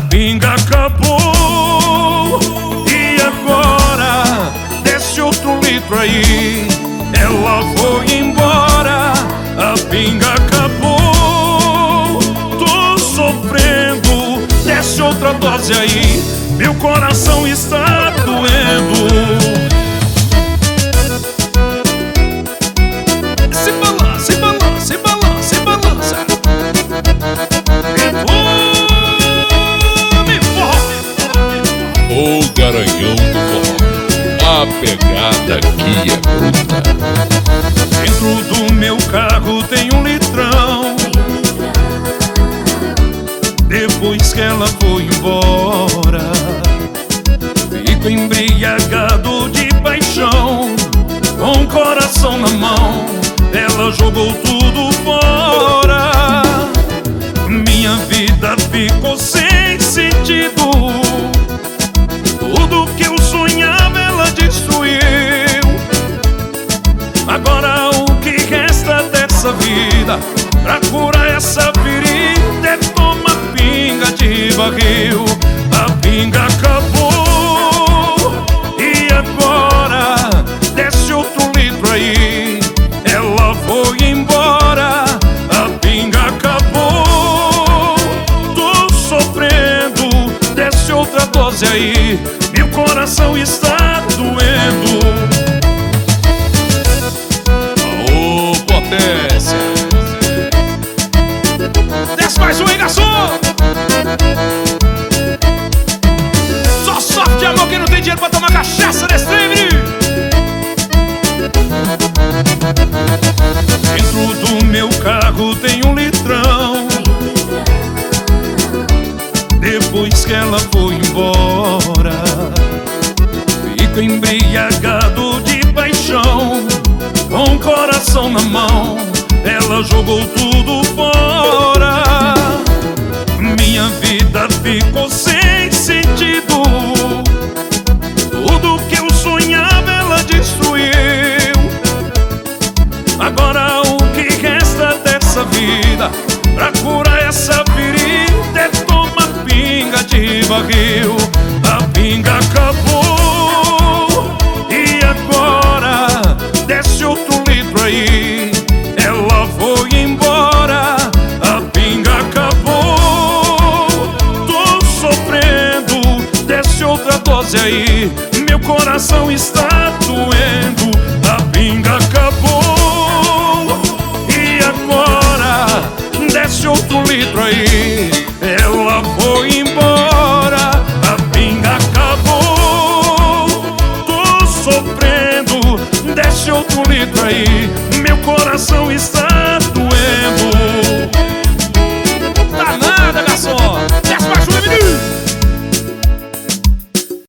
pinga acabou. E agora desce outro litro aí. Ela foi embora, a pinga acabou. Tô sofrendo, desce outra dose aí. Meu coração está doendo. Se balança, se balança, se balança, se balança. O Garanhão do Forró, a pegada aqui é bruta. Dentro do meu carro tem um litrão. Depois que ela foi embora, fico embriagado de paixão. Com o coração na mão, ela jogou tudo fora. Minha vida ficou sem sentido. Tudo que eu sonhava ela destruiu. Agora o que resta dessa vida? Pra curar essa ferida é tomar pinga de barril. A pinga acabou. E agora desce outro litro aí. Ela foi embora, a pinga acabou. Tô sofrendo, desce outra dose aí. Meu coração está doendo. Ô, potência! Desce mais um aí, garçom! Só sorte de amor que não tem dinheiro pra tomar cachaça nesse trem, menino. Dentro do meu carro tem um litrão. Depois que ela foi embora, fico embriagado de paixão. Com o coração na mão, ela jogou tudo fora. Minha vida ficou sem sentido. Tudo que eu sonhava ela destruiu. Agora o que resta dessa vida? Pra curar essa ferida é tomar pinga de barril. A pinga acabou. E agora desce outro litro aí. Ela foi embora, a pinga acabou. Tô sofrendo, desce outra dose aí. Meu coração está doendo. A pinga acabou. E agora desce outro litro aí. Ela foi embora, a pinga acabou. Tô sofrendo, desce outro litro aí. Meu coração está doendo.